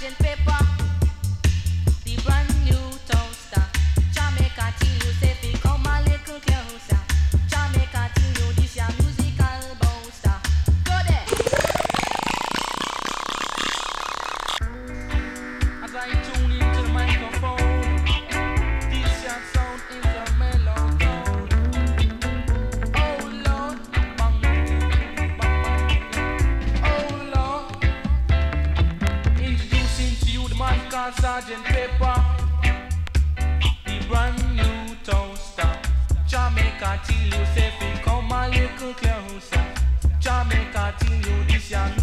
Sergeant Pepper, the brand new toaster. Jamaica till you say fi come a little closer. Jamaica till you this your musical boaster. Go there. As I tune into the microphone, this your sound is a mellow tone. Oh Lord, bang bang bang. Oh Lord, introducing to you the man called Sergeant Pepper, the brand new toaster. Jamaica till you say fi come a little closer. Jamaica till you this your